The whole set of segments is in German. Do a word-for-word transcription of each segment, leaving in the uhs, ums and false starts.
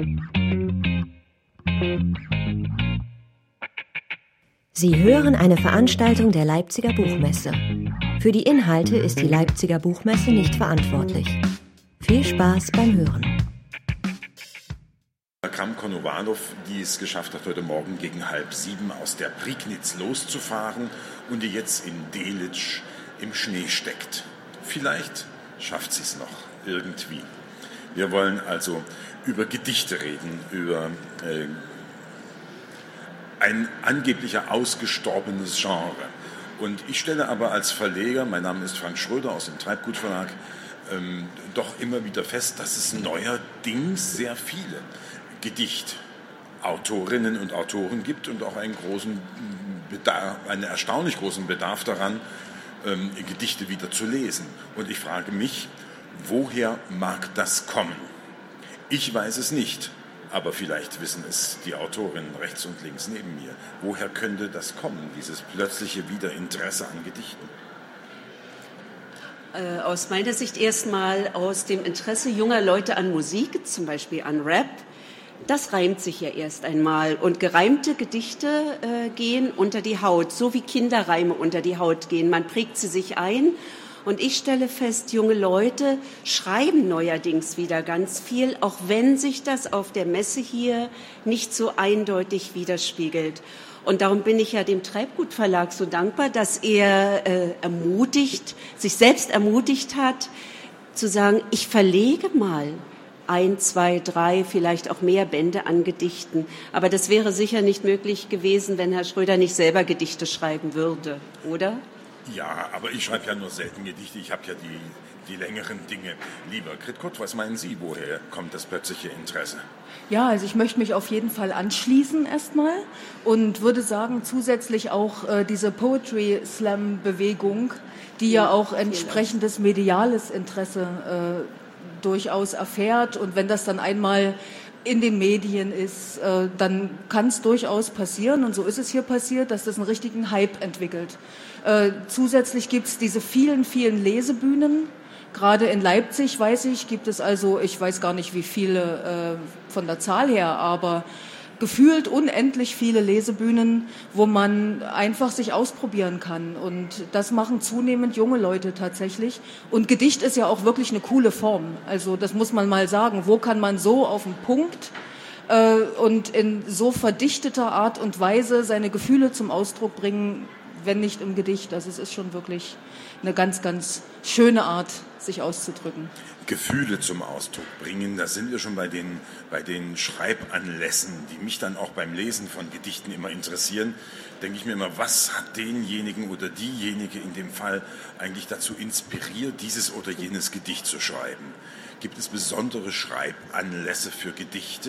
Sie hören eine Veranstaltung der Leipziger Buchmesse. Für die Inhalte ist die Leipziger Buchmesse nicht verantwortlich. Viel Spaß beim Hören. Kram Konowalow, die es geschafft hat, heute Morgen gegen halb sieben aus der Prignitz loszufahren und die jetzt in Delitzsch im Schnee steckt. Vielleicht schafft sie es noch irgendwie. Wir wollen also über Gedichte reden, über äh, ein angeblicher ausgestorbenes Genre. Und ich stelle aber als Verleger, mein Name ist Frank Schröder aus dem Treibgut Verlag, ähm, doch immer wieder fest, dass es neuerdings sehr viele Gedichtautorinnen und Autoren gibt und auch einen großen Bedarf, einen erstaunlich großen Bedarf daran, ähm, Gedichte wieder zu lesen. Und ich frage mich, woher mag das kommen? Ich weiß es nicht. Aber vielleicht wissen es die Autorinnen rechts und links neben mir. Woher könnte das kommen, dieses plötzliche Wiederinteresse an Gedichten? Äh, aus meiner Sicht erstmal aus dem Interesse junger Leute an Musik, zum Beispiel an Rap. Das reimt sich ja erst einmal. Und gereimte Gedichte äh, gehen unter die Haut, so wie Kinderreime unter die Haut gehen. Man prägt sie sich ein. Und ich stelle fest, junge Leute schreiben neuerdings wieder ganz viel, auch wenn sich das auf der Messe hier nicht so eindeutig widerspiegelt. Und darum bin ich ja dem Treibgut Verlag so dankbar, dass er äh, ermutigt, sich selbst ermutigt hat, zu sagen, ich verlege mal ein, zwei, drei, vielleicht auch mehr Bände an Gedichten. Aber das wäre sicher nicht möglich gewesen, wenn Herr Schröder nicht selber Gedichte schreiben würde, oder? Ja, aber ich schreibe ja nur selten Gedichte. Ich habe ja die, die längeren Dinge lieber. Kritkut, was meinen Sie, woher kommt das plötzliche Interesse? Ja, also ich möchte mich auf jeden Fall anschließen erstmal und würde sagen, zusätzlich auch äh, diese Poetry Slam Bewegung, die ja, ja auch entsprechendes mediales Interesse äh, durchaus erfährt. Und wenn das dann einmal in den Medien ist, äh, dann kann es durchaus passieren, und so ist es hier passiert, dass das einen richtigen Hype entwickelt. Äh, zusätzlich gibt es diese vielen, vielen Lesebühnen. Gerade in Leipzig, weiß ich, gibt es also, ich weiß gar nicht, wie viele äh, von der Zahl her, aber gefühlt unendlich viele Lesebühnen, wo man einfach sich ausprobieren kann. Und das machen zunehmend junge Leute tatsächlich. Und Gedicht ist ja auch wirklich eine coole Form. Also das muss man mal sagen. Wo kann man so auf den Punkt äh, und in so verdichteter Art und Weise seine Gefühle zum Ausdruck bringen, wenn nicht im Gedicht? Also es ist schon wirklich eine ganz, ganz schöne Art, sich auszudrücken. Gefühle zum Ausdruck bringen, da sind wir schon bei den, bei den Schreibanlässen, die mich dann auch beim Lesen von Gedichten immer interessieren. Denke ich mir immer, was hat denjenigen oder diejenige in dem Fall eigentlich dazu inspiriert, dieses oder jenes Gedicht zu schreiben? Gibt es besondere Schreibanlässe für Gedichte?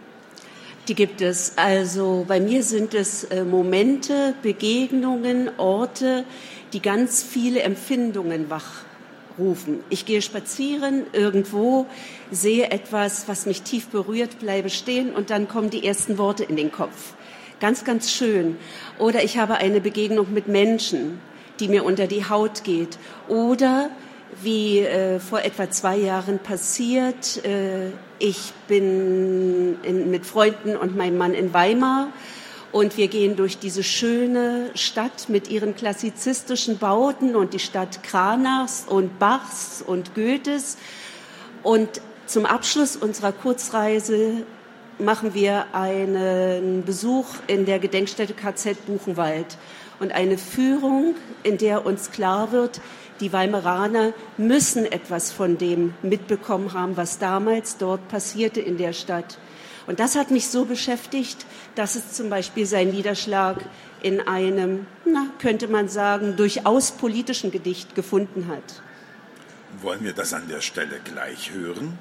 Die gibt es. Also bei mir sind es äh, Momente, Begegnungen, Orte, die ganz viele Empfindungen wachrufen. Ich gehe spazieren irgendwo, sehe etwas, was mich tief berührt, bleibe stehen und dann kommen die ersten Worte in den Kopf. Ganz, ganz schön. Oder ich habe eine Begegnung mit Menschen, die mir unter die Haut geht. Oder wie äh, vor etwa zwei Jahren passiert, äh, ich bin in, mit Freunden und meinem Mann in Weimar und wir gehen durch diese schöne Stadt mit ihren klassizistischen Bauten und die Stadt Cranachs und Bachs und Goethes. Und zum Abschluss unserer Kurzreise machen wir einen Besuch in der Gedenkstätte K Z Buchenwald und eine Führung, in der uns klar wird, die Weimaraner müssen etwas von dem mitbekommen haben, was damals dort passierte in der Stadt. Und das hat mich so beschäftigt, dass es zum Beispiel seinen Niederschlag in einem, na, könnte man sagen, durchaus politischen Gedicht gefunden hat. Wollen wir das an der Stelle gleich hören?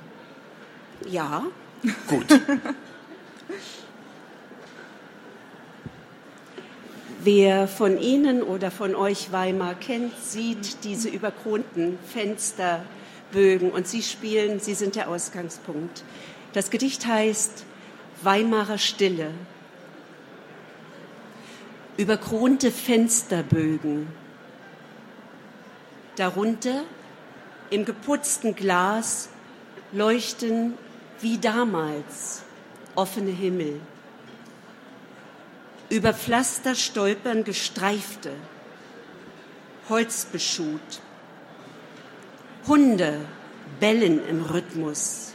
Ja. Gut. Wer von Ihnen oder von euch Weimar kennt, sieht diese überkronten Fensterbögen und Sie spielen, Sie sind der Ausgangspunkt. Das Gedicht heißt Weimarer Stille. Überkronte Fensterbögen. Darunter im geputzten Glas leuchten wie damals offene Himmel. Über Pflaster stolpern Gestreifte, Holzbeschuht. Hunde bellen im Rhythmus.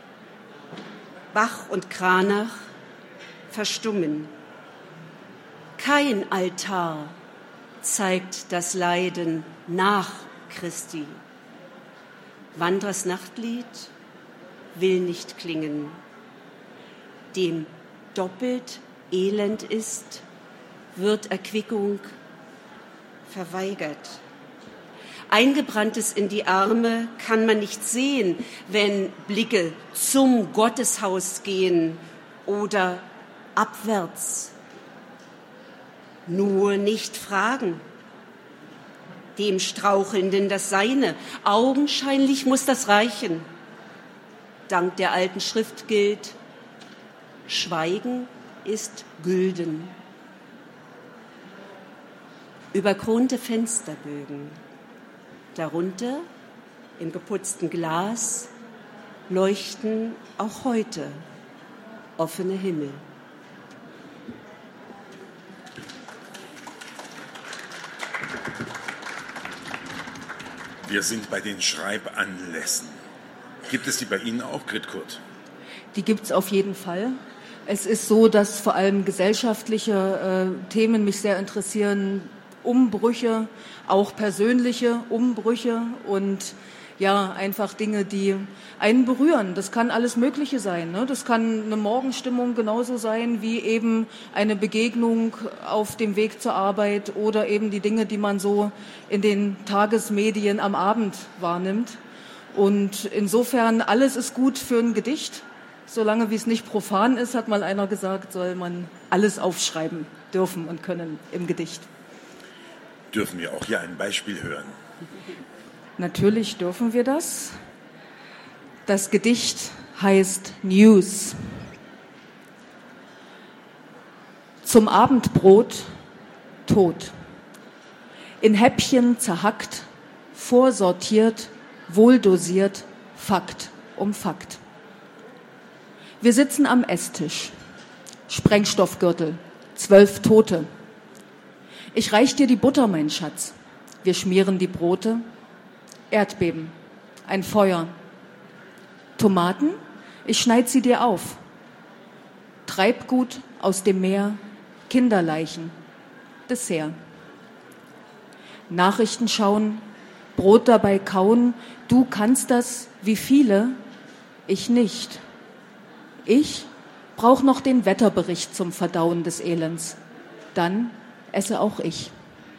Bach und Kranach verstummen. Kein Altar zeigt das Leiden nach Christi. Wanderers Nachtlied will nicht klingen. Dem doppelt elend ist, wird Erquickung verweigert. Eingebranntes in die Arme kann man nicht sehen, wenn Blicke zum Gotteshaus gehen oder abwärts. Nur nicht fragen. Dem Strauchelnden das Seine. Augenscheinlich muss das reichen. Dank der alten Schrift gilt, Schweigen ist gülden. Überkronte Fensterbögen. Darunter, im geputzten Glas, leuchten auch heute offene Himmel. Wir sind bei den Schreibanlässen. Gibt es die bei Ihnen auch, Grit Kurt? Die gibt es auf jeden Fall. Es ist so, dass vor allem gesellschaftliche äh, Themen mich sehr interessieren, Umbrüche, auch persönliche Umbrüche und ja, einfach Dinge, die einen berühren. Das kann alles Mögliche sein, ne? Das kann eine Morgenstimmung genauso sein wie eben eine Begegnung auf dem Weg zur Arbeit oder eben die Dinge, die man so in den Tagesmedien am Abend wahrnimmt. Und insofern, alles ist gut für ein Gedicht. Solange wie es nicht profan ist, hat mal einer gesagt, soll man alles aufschreiben dürfen und können im Gedicht. Dürfen wir auch hier ein Beispiel hören? Natürlich dürfen wir das. Das Gedicht heißt News. Zum Abendbrot Tod. In Häppchen zerhackt, vorsortiert, wohldosiert, Fakt um Fakt. Wir sitzen am Esstisch. Sprengstoffgürtel, zwölf Tote. Ich reich dir die Butter, mein Schatz. Wir schmieren die Brote. Erdbeben, ein Feuer. Tomaten, ich schneid sie dir auf. Treibgut aus dem Meer, Kinderleichen, Dessert. Nachrichten schauen, Brot dabei kauen. Du kannst das, wie viele, ich nicht. Ich brauche noch den Wetterbericht zum Verdauen des Elends. Dann esse auch ich.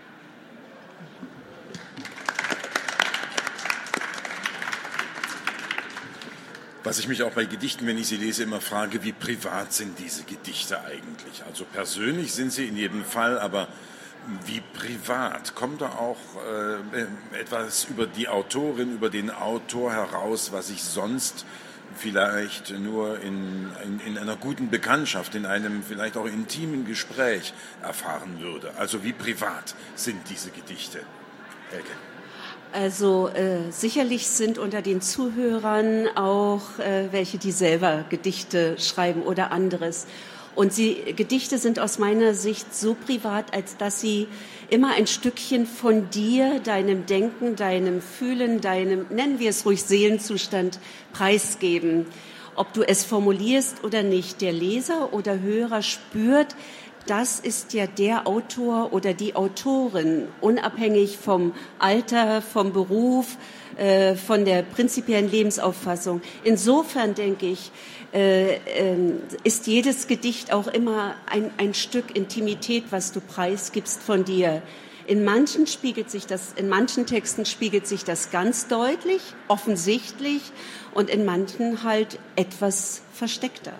Was ich mich auch bei Gedichten, wenn ich sie lese, immer frage, wie privat sind diese Gedichte eigentlich? Also persönlich sind sie in jedem Fall, aber wie privat? Kommt da auch äh, etwas über die Autorin, über den Autor heraus, was ich sonst vielleicht nur in, in, in einer guten Bekanntschaft, in einem vielleicht auch intimen Gespräch erfahren würde? Also wie privat sind diese Gedichte? Elke. Also äh, sicherlich sind unter den Zuhörern auch äh, welche, die selber Gedichte schreiben oder anderes. Und sie, Gedichte sind aus meiner Sicht so privat, als dass sie immer ein Stückchen von dir, deinem Denken, deinem Fühlen, deinem, nennen wir es ruhig, Seelenzustand preisgeben. Ob du es formulierst oder nicht, der Leser oder Hörer spürt, das ist ja der Autor oder die Autorin, unabhängig vom Alter, vom Beruf, äh, von der prinzipiellen Lebensauffassung. Insofern denke ich, äh, äh, ist jedes Gedicht auch immer ein, ein Stück Intimität, was du preisgibst von dir. In manchen spiegelt sich das, in manchen Texten spiegelt sich das ganz deutlich, offensichtlich und in manchen halt etwas versteckter.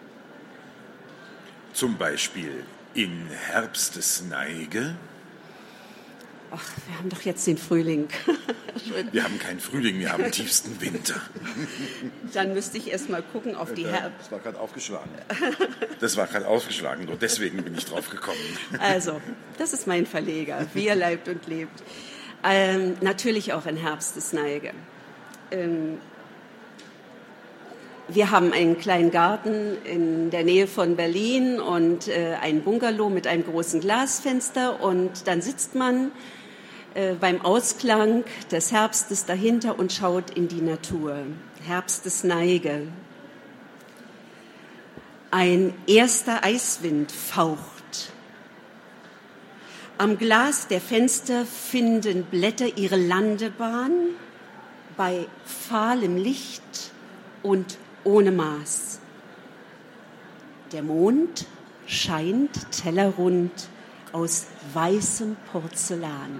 Zum Beispiel in Herbstesneige. Ach, wir haben doch jetzt den Frühling. Wir haben keinen Frühling, wir haben tiefsten Winter. Dann müsste ich erst mal gucken auf die Herbst. Das war gerade aufgeschlagen. Das war gerade aufgeschlagen, nur deswegen bin ich drauf gekommen. Also, das ist mein Verleger, wie er leibt und lebt. Ähm, natürlich auch in Herbstesneige. Ähm, wir haben einen kleinen Garten in der Nähe von Berlin und äh, ein Bungalow mit einem großen Glasfenster. Und dann sitzt man äh, beim Ausklang des Herbstes dahinter und schaut in die Natur. Herbstesneige. Ein erster Eiswind faucht. Am Glas der Fenster finden Blätter ihre Landebahn bei fahlem Licht und ohne Maß. Der Mond scheint tellerrund aus weißem Porzellan.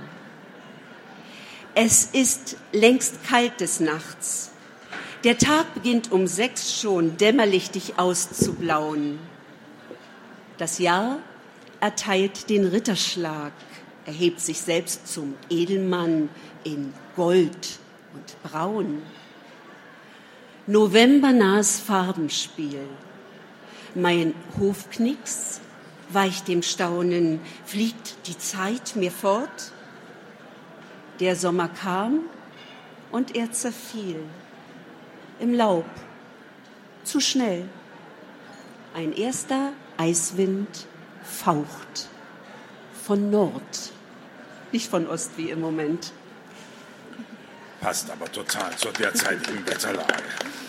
Es ist längst kalt des Nachts. Der Tag beginnt um sechs schon dämmerlichtig auszublauen. Das Jahr erteilt den Ritterschlag, erhebt sich selbst zum Edelmann in Gold und Braun. Novembernahes Farbenspiel. Mein Hofknicks weicht dem Staunen, fliegt die Zeit mir fort? Der Sommer kam und er zerfiel. Im Laub, zu schnell. Ein erster Eiswind faucht. Von Nord, nicht von Ost wie im Moment. Passt aber total zur derzeitigen Wetterlage.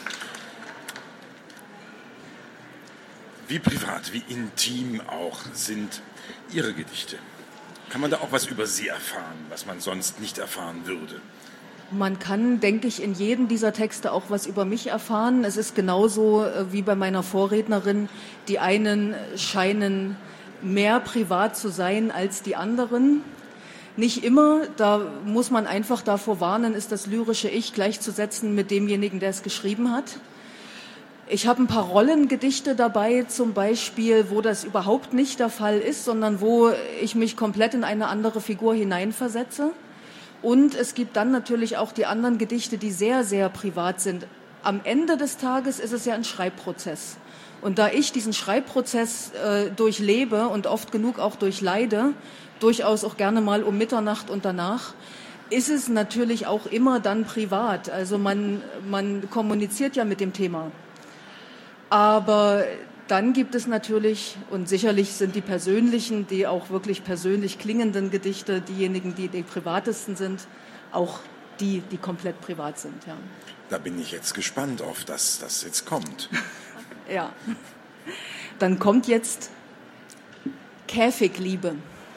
Wie privat, wie intim auch sind Ihre Gedichte? Kann man da auch was über Sie erfahren, was man sonst nicht erfahren würde? Man kann, denke ich, in jedem dieser Texte auch was über mich erfahren. Es ist genauso wie bei meiner Vorrednerin. Die einen scheinen mehr privat zu sein als die anderen. Nicht immer, da muss man einfach davor warnen, ist das lyrische Ich gleichzusetzen mit demjenigen, der es geschrieben hat. Ich habe ein paar Rollengedichte dabei, zum Beispiel, wo das überhaupt nicht der Fall ist, sondern wo ich mich komplett in eine andere Figur hineinversetze. Und es gibt dann natürlich auch die anderen Gedichte, die sehr, sehr privat sind. Am Ende des Tages ist es ja ein Schreibprozess. Und da ich diesen Schreibprozess äh, durchlebe und oft genug auch durchleide, durchaus auch gerne mal um Mitternacht und danach, ist es natürlich auch immer dann privat. Also man, man kommuniziert ja mit dem Thema. Aber dann gibt es natürlich, und sicherlich sind die persönlichen, die auch wirklich persönlich klingenden Gedichte, diejenigen, die die privatesten sind, auch die, die komplett privat sind. Ja. Da bin ich jetzt gespannt auf das, das jetzt kommt. Ja, dann kommt jetzt Käfigliebe.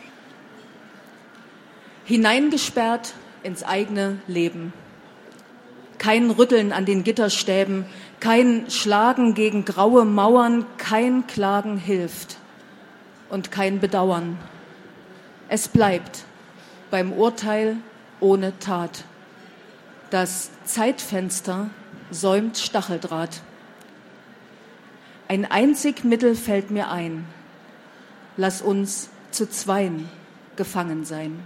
Hineingesperrt ins eigene Leben. Kein Rütteln an den Gitterstäben, kein Schlagen gegen graue Mauern, kein Klagen hilft und kein Bedauern. Es bleibt beim Urteil ohne Tat. Das Zeitfenster säumt Stacheldraht. Ein einzig Mittel fällt mir ein. Lass uns zu zweien gefangen sein.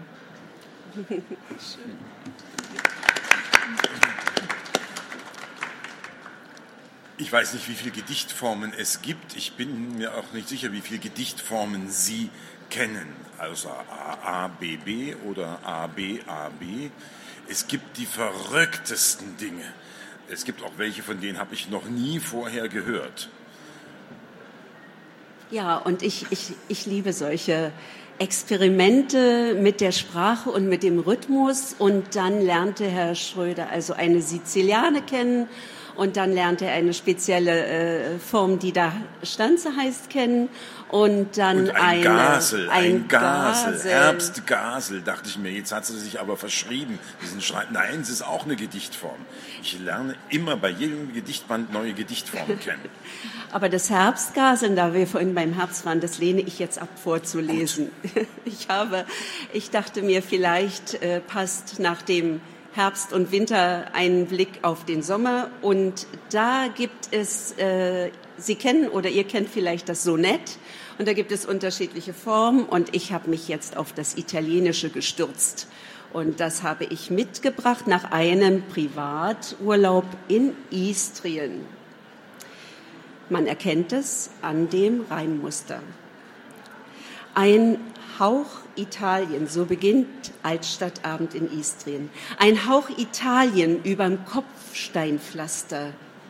Ich weiß nicht, wie viele Gedichtformen es gibt. Ich bin mir auch nicht sicher, wie viele Gedichtformen Sie kennen. Also A, A, B, B oder A, B, A, B. Es gibt die verrücktesten Dinge. Es gibt auch welche, von denen habe ich noch nie vorher gehört. Ja, und ich, ich, ich liebe solche Experimente mit der Sprache und mit dem Rhythmus. Und dann lernte Herr Schröder also eine Siziliane kennen. Und dann lernte er eine spezielle äh, Form, die da Stanze heißt, kennen. Und dann und ein eine, Gasel, ein, ein Gasel, Gasel. Herbstgasel, dachte ich mir. Jetzt hat sie sich aber verschrieben. Diesen Schreib Nein, es ist auch eine Gedichtform. Ich lerne immer bei jedem Gedichtband neue Gedichtformen kennen. Aber das Herbstgaseln, da wir vorhin beim Herbst waren, das lehne ich jetzt ab vorzulesen. Gut. Ich habe, ich dachte mir, vielleicht äh, passt nach dem Herbst und Winter einen Blick auf den Sommer. Und da gibt es, äh, Sie kennen oder ihr kennt vielleicht das Sonett. Und da gibt es unterschiedliche Formen. Und ich habe mich jetzt auf das Italienische gestürzt. Und das habe ich mitgebracht nach einem Privaturlaub in Istrien. Man erkennt es an dem Reimmuster. Ein Hauch Italien, so beginnt Altstadtabend in Istrien. Ein Hauch Italien überm Kopfsteinpflaster.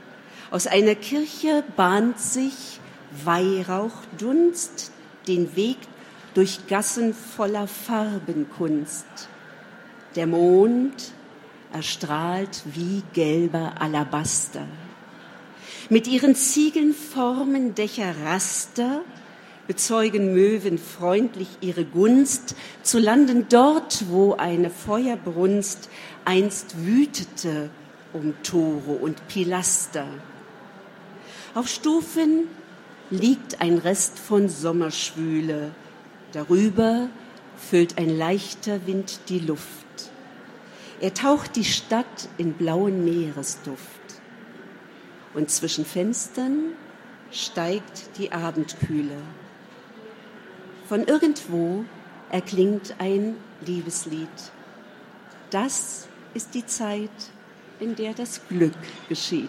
Aus einer Kirche bahnt sich Weihrauchdunst den Weg durch Gassen voller Farbenkunst. Der Mond erstrahlt wie gelber Alabaster. Mit ihren Ziegelnformen Dächer Raster bezeugen Möwen freundlich ihre Gunst, zu landen dort, wo eine Feuerbrunst einst wütete um Tore und Pilaster. Auf Stufen liegt ein Rest von Sommerschwüle, darüber füllt ein leichter Wind die Luft. Er taucht die Stadt in blauen Meeresduft. Und zwischen Fenstern steigt die Abendkühle. Von irgendwo erklingt ein Liebeslied. Das ist die Zeit, in der das Glück geschieht.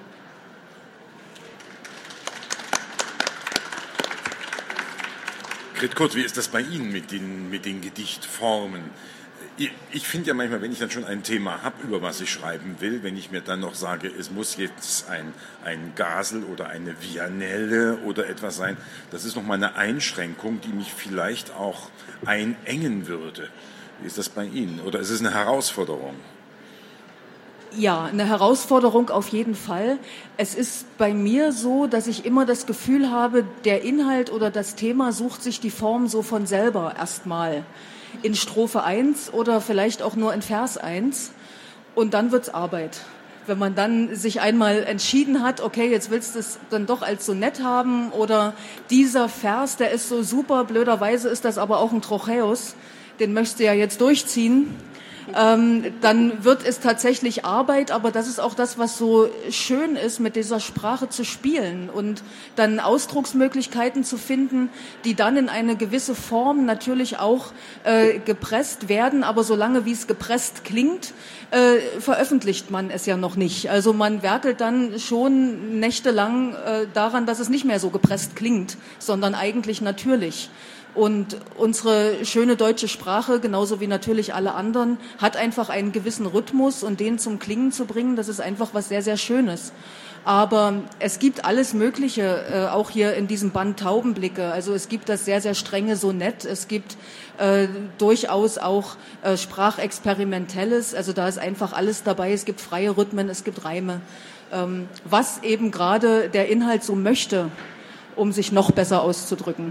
Grit Kurt, wie ist das bei Ihnen mit den, mit den Gedichtformen? Ich, ich finde ja manchmal, wenn ich dann schon ein Thema habe, über was ich schreiben will, wenn ich mir dann noch sage, es muss jetzt ein, ein Gasel oder eine Vianelle oder etwas sein, das ist nochmal eine Einschränkung, die mich vielleicht auch einengen würde. Wie ist das bei Ihnen? Oder ist es eine Herausforderung? Ja, eine Herausforderung auf jeden Fall. Es ist bei mir so, dass ich immer das Gefühl habe, der Inhalt oder das Thema sucht sich die Form so von selber erstmal. In Strophe eins oder vielleicht auch nur in Vers eins und dann wird's Arbeit. Wenn man dann sich einmal entschieden hat, okay, jetzt willst du es dann doch als Sonett haben oder dieser Vers, der ist so super, blöderweise ist das aber auch ein Trocheus, den möchtest du ja jetzt durchziehen, ähm, dann wird es tatsächlich Arbeit, aber das ist auch das, was so schön ist, mit dieser Sprache zu spielen und dann Ausdrucksmöglichkeiten zu finden, die dann in eine gewisse Form natürlich auch äh, gepresst werden, aber solange wie es gepresst klingt, äh, veröffentlicht man es ja noch nicht. Also man werkelt dann schon nächtelang äh, daran, dass es nicht mehr so gepresst klingt, sondern eigentlich natürlich. Und unsere schöne deutsche Sprache, genauso wie natürlich alle anderen, hat einfach einen gewissen Rhythmus und den zum Klingen zu bringen, das ist einfach was sehr, sehr Schönes. Aber es gibt alles Mögliche, äh, auch hier in diesem Band Taubenblicke. Also es gibt das sehr, sehr strenge Sonett, es gibt äh, durchaus auch äh, Sprachexperimentelles, also da ist einfach alles dabei, es gibt freie Rhythmen, es gibt Reime, ähm, was eben gerade der Inhalt so möchte, um sich noch besser auszudrücken.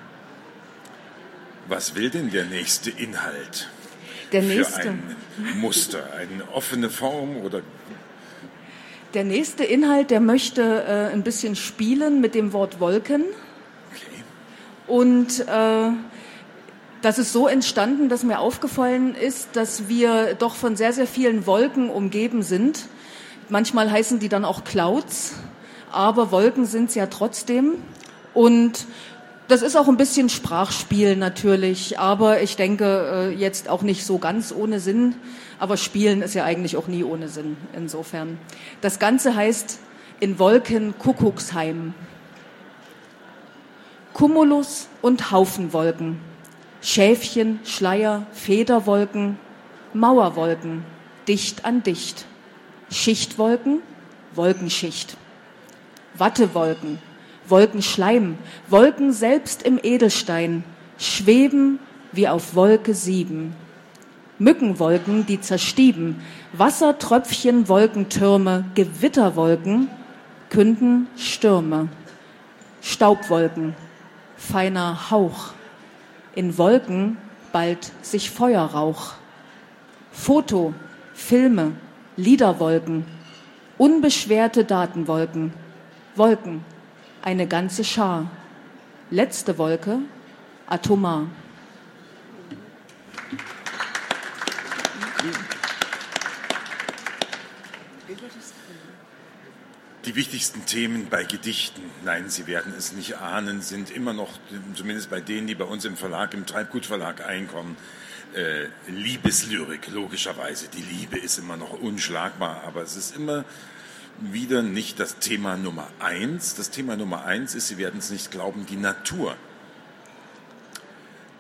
Was will denn der nächste Inhalt? Der nächste. Für ein Muster, eine offene Form oder? Der nächste Inhalt, der möchte äh, ein bisschen spielen mit dem Wort Wolken. Okay. Und äh, das ist so entstanden, dass mir aufgefallen ist, dass wir doch von sehr, sehr vielen Wolken umgeben sind. Manchmal heißen die dann auch Clouds, aber Wolken sind es ja trotzdem. Und das ist auch ein bisschen Sprachspiel natürlich, aber ich denke jetzt auch nicht so ganz ohne Sinn. Aber Spielen ist ja eigentlich auch nie ohne Sinn, insofern. Das Ganze heißt in Wolken Kuckucksheim. Cumulus und Haufenwolken, Schäfchen, Schleier, Federwolken, Mauerwolken, dicht an dicht. Schichtwolken, Wolkenschicht. Wattewolken, Wolkenschleim, Wolken selbst im Edelstein, schweben wie auf Wolke sieben. Mückenwolken, die zerstieben, Wassertröpfchen, Wolkentürme, Gewitterwolken, künden Stürme. Staubwolken, feiner Hauch, in Wolken bald sich Feuerrauch. Foto, Filme, Liederwolken, unbeschwerte Datenwolken, Wolken, eine ganze Schar. Letzte Wolke, atomar. Die wichtigsten Themen bei Gedichten, nein, Sie werden es nicht ahnen, sind immer noch, zumindest bei denen, die bei uns im Verlag, im Treibgut-Verlag einkommen, äh, Liebeslyrik, logischerweise. Die Liebe ist immer noch unschlagbar, aber es ist immer wieder nicht das Thema Nummer eins. Das Thema Nummer eins ist, Sie werden es nicht glauben, die Natur.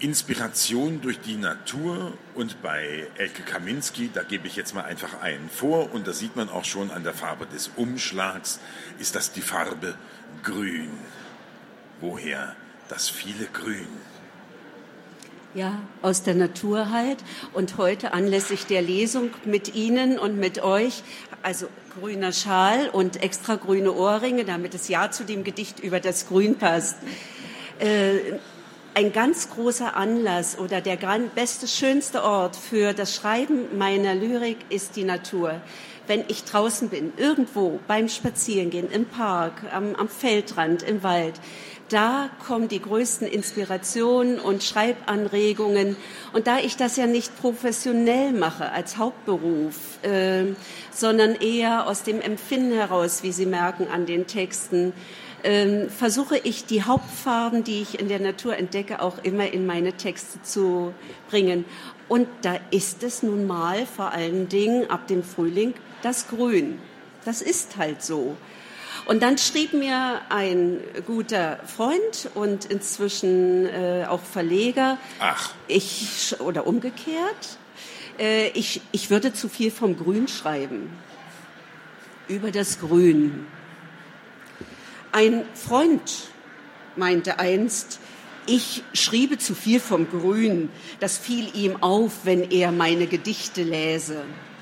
Inspiration durch die Natur, und bei Elke Kaminski, da gebe ich jetzt mal einfach einen vor, und da sieht man auch schon an der Farbe des Umschlags, ist das die Farbe Grün. Woher das viele Grün? Ja, aus der Natur halt. Und heute anlässlich der Lesung mit Ihnen und mit euch, also grüner Schal und extra grüne Ohrringe, damit es ja zu dem Gedicht über das Grün passt. Äh, ein ganz großer Anlass oder der beste, schönste Ort für das Schreiben meiner Lyrik ist die Natur. Wenn ich draußen bin, irgendwo, beim Spazierengehen, im Park, am, am Feldrand, im Wald, da kommen die größten Inspirationen und Schreibanregungen. Und da ich das ja nicht professionell mache als Hauptberuf, äh, sondern eher aus dem Empfinden heraus, wie Sie merken an den Texten, äh, versuche ich die Hauptfarben, die ich in der Natur entdecke, auch immer in meine Texte zu bringen. Und da ist es nun mal vor allen Dingen ab dem Frühling das Grün. Das ist halt so. Und dann schrieb mir ein guter Freund und inzwischen äh, auch Verleger, Ach. ich, oder umgekehrt, äh, ich, ich würde zu viel vom Grün schreiben, über das Grün. Ein Freund meinte einst, ich schriebe zu viel vom Grün, das fiel ihm auf, wenn er meine Gedichte läse.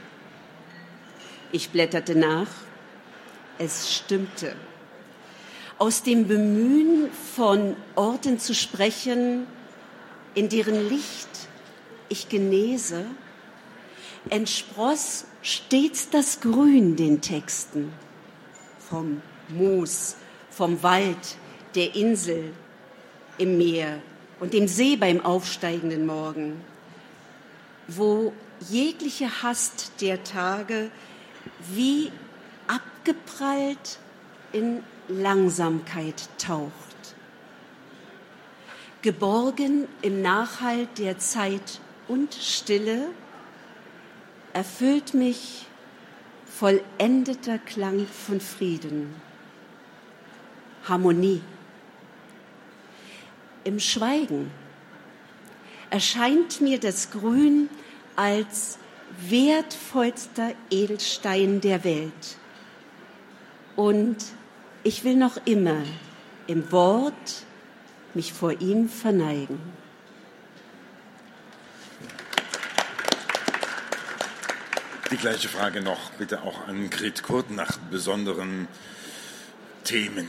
Ich blätterte nach. Es stimmte. Aus dem Bemühen, von Orten zu sprechen, in deren Licht ich genese, entspross stets das Grün den Texten. Vom Moos, vom Wald, der Insel, im Meer und dem See beim aufsteigenden Morgen, wo jegliche Hast der Tage wie abgeprallt in Langsamkeit taucht. Geborgen im Nachhall der Zeit und Stille erfüllt mich vollendeter Klang von Frieden, Harmonie. Im Schweigen erscheint mir das Grün als wertvollster Edelstein der Welt. Und ich will noch immer im Wort mich vor ihm verneigen. Die gleiche Frage noch bitte auch an Grit Kurt nach besonderen Themen.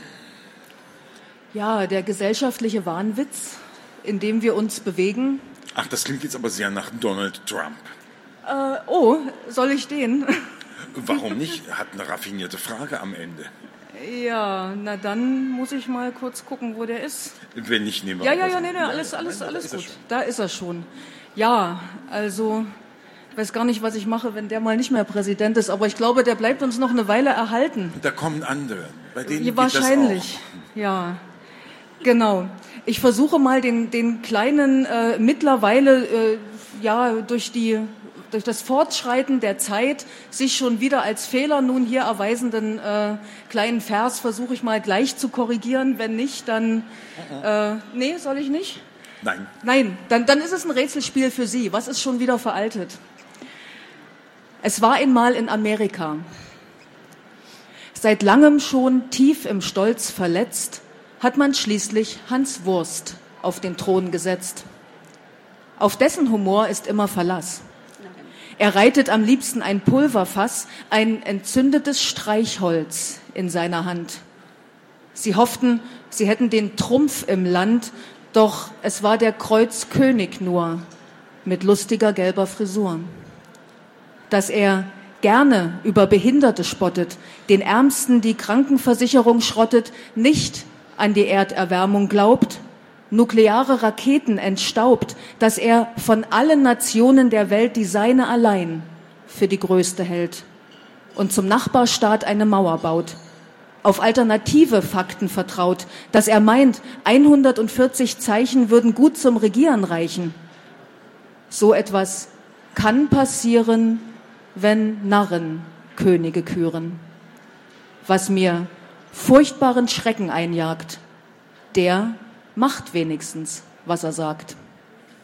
Ja, der gesellschaftliche Wahnwitz, in dem wir uns bewegen. Ach, das klingt jetzt aber sehr nach Donald Trump. Äh, oh, soll ich den? Warum nicht? Hat eine raffinierte Frage am Ende. Ja, na dann muss ich mal kurz gucken, wo der ist. Wenn nicht, nehmen wir Ja, auch ja, ja, was. nee, nee, alles, alles, Nein, alles da gut. ist Da ist er schon. Ja, also, ich weiß gar nicht, was ich mache, wenn der mal nicht mehr Präsident ist, aber ich glaube, der bleibt uns noch eine Weile erhalten. Da kommen andere. Bei denen Ja, geht wahrscheinlich, das auch. ja. Genau. Ich versuche mal den, den kleinen, äh, mittlerweile, äh, ja, durch die, durch das Fortschreiten der Zeit sich schon wieder als Fehler nun hier erweisenden äh, kleinen Vers versuche ich mal gleich zu korrigieren. Wenn nicht, dann, äh, nee, soll ich nicht? Nein. Nein, dann, dann ist es ein Rätselspiel für Sie. Was ist schon wieder veraltet? Es war einmal in Amerika. Seit langem schon tief im Stolz verletzt, hat man schließlich Hans Wurst auf den Thron gesetzt. Auf dessen Humor ist immer Verlass. Er reitet am liebsten ein Pulverfass, ein entzündetes Streichholz in seiner Hand. Sie hofften, sie hätten den Trumpf im Land, doch es war der Kreuzkönig nur mit lustiger gelber Frisur. Dass er gerne über Behinderte spottet, den Ärmsten die Krankenversicherung schrottet, nicht an die Erderwärmung glaubt, nukleare Raketen entstaubt, dass er von allen Nationen der Welt die seine allein für die größte hält und zum Nachbarstaat eine Mauer baut, auf alternative Fakten vertraut, dass er meint, hundertvierzig Zeichen würden gut zum Regieren reichen. So etwas kann passieren, wenn Narren Könige küren. Was mir furchtbaren Schrecken einjagt, der macht wenigstens, was er sagt.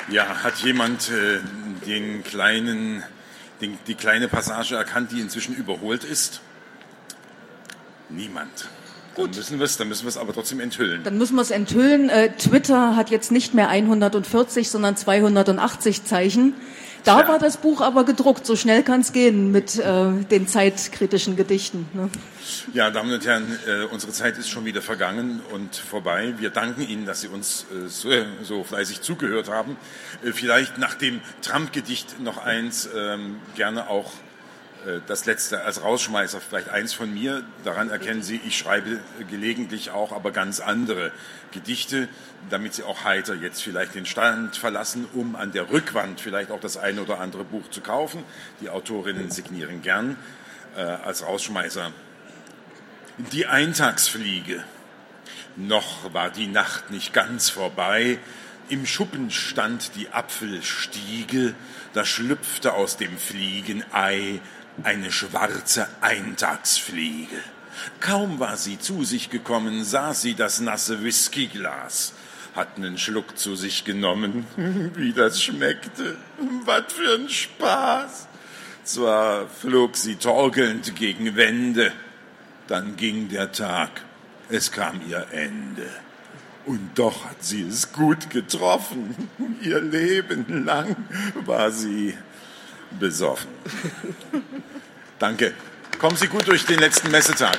Ja, hat jemand äh, den kleinen, den, die kleine Passage erkannt, die inzwischen überholt ist? Niemand. Dann müssen wir es, dann müssen wir es aber trotzdem enthüllen. Dann müssen wir es enthüllen. Äh, Twitter hat jetzt nicht mehr hundertvierzig, sondern zweihundertachtzig Zeichen. Da ja. war das Buch aber gedruckt. So schnell kann es gehen mit äh, den zeitkritischen Gedichten. Ne? Ja, Damen und Herren, äh, unsere Zeit ist schon wieder vergangen und vorbei. Wir danken Ihnen, dass Sie uns äh, so, so fleißig zugehört haben. Äh, vielleicht nach dem Trump-Gedicht noch eins, ähm, gerne auch äh, das letzte als Rausschmeißer, vielleicht eins von mir. Daran erkennen Sie, ich schreibe gelegentlich auch, aber ganz andere Gedichte, damit Sie auch heiter jetzt vielleicht den Stand verlassen, um an der Rückwand vielleicht auch das eine oder andere Buch zu kaufen. Die Autorinnen signieren gern äh, als Rausschmeißer. Die Eintagsfliege. Noch war die Nacht nicht ganz vorbei. Im Schuppen stand die Apfelstiege. Da schlüpfte aus dem Fliegenei eine schwarze Eintagsfliege. Kaum war sie zu sich gekommen, sah sie das nasse Whiskyglas, hat einen Schluck zu sich genommen, wie das schmeckte, was für ein Spaß. Zwar flog sie torkelnd gegen Wände, dann ging der Tag, es kam ihr Ende. Und doch hat sie es gut getroffen, ihr Leben lang war sie besoffen. Danke. Kommen Sie gut durch den letzten Messetag.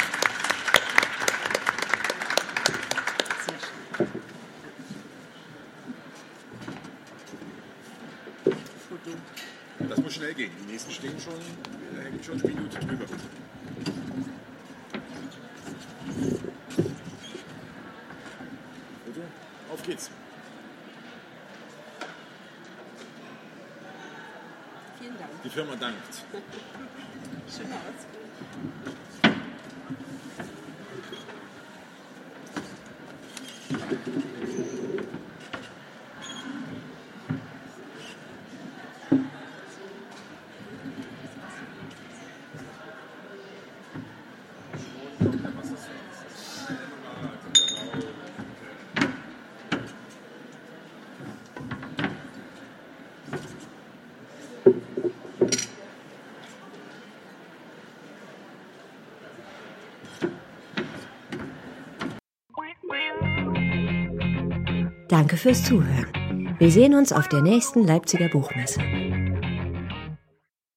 Das muss schnell gehen. Die nächsten stehen schon, da hängt schon eine Minute drüber. Bitte? Auf geht's. Vielen Dank. Die Firma dankt. Schön aus. Danke fürs Zuhören. Wir sehen uns auf der nächsten Leipziger Buchmesse.